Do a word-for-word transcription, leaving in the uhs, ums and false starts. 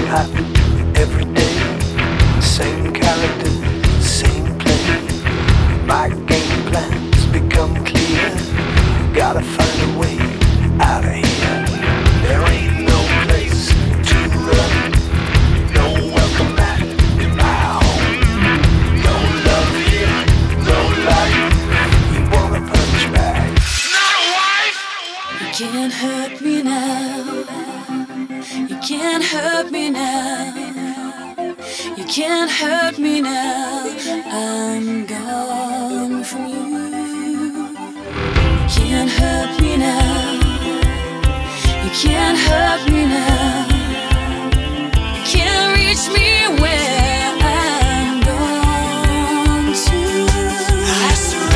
happen every day. Same character, same play. My game plans become clear. Gotta find a way out of here. There ain't no place to run. No welcome back in my home. No love here, no life. You wanna punch back? Not a wife! You can't hurt me now. You can't hurt me now. You can't hurt me now. I'm gone.